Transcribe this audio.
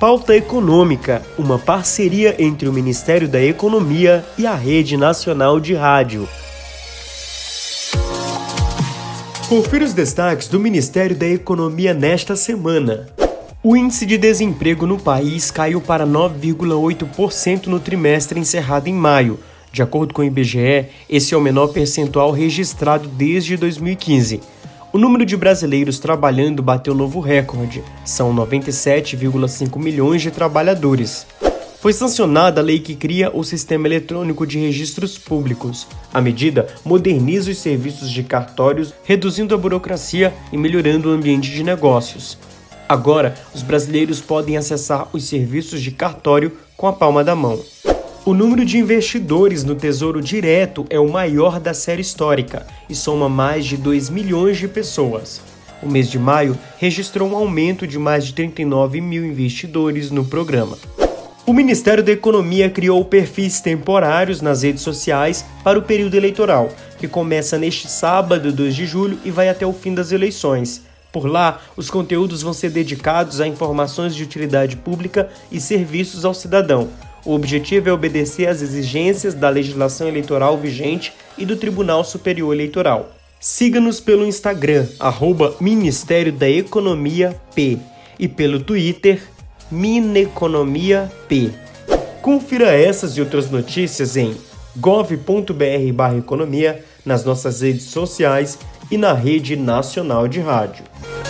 Pauta Econômica, uma parceria entre o Ministério da Economia e a Rede Nacional de Rádio. Confira os destaques do Ministério da Economia nesta semana. O índice de desemprego no país caiu para 9,8% no trimestre encerrado em maio. De acordo com o IBGE, esse é o menor percentual registrado desde 2015. O número de brasileiros trabalhando bateu novo recorde. São 97,5 milhões de trabalhadores. Foi sancionada a lei que cria o Sistema Eletrônico de Registros Públicos. A medida moderniza os serviços de cartórios, reduzindo a burocracia e melhorando o ambiente de negócios. Agora, os brasileiros podem acessar os serviços de cartório com a palma da mão. O número de investidores no Tesouro Direto é o maior da série histórica e soma mais de 2 milhões de pessoas. O mês de maio registrou um aumento de mais de 39 mil investidores no programa. O Ministério da Economia criou perfis temporários nas redes sociais para o período eleitoral, que começa neste sábado, 2 de julho, e vai até o fim das eleições. Por lá, os conteúdos vão ser dedicados a informações de utilidade pública e serviços ao cidadão. O objetivo é obedecer às exigências da legislação eleitoral vigente e do Tribunal Superior Eleitoral. Siga-nos pelo Instagram, @Ministério da Economia P, e pelo Twitter, Mineconomiap. Confira essas e outras notícias em gov.br/economia, nas nossas redes sociais e na Rede Nacional de Rádio.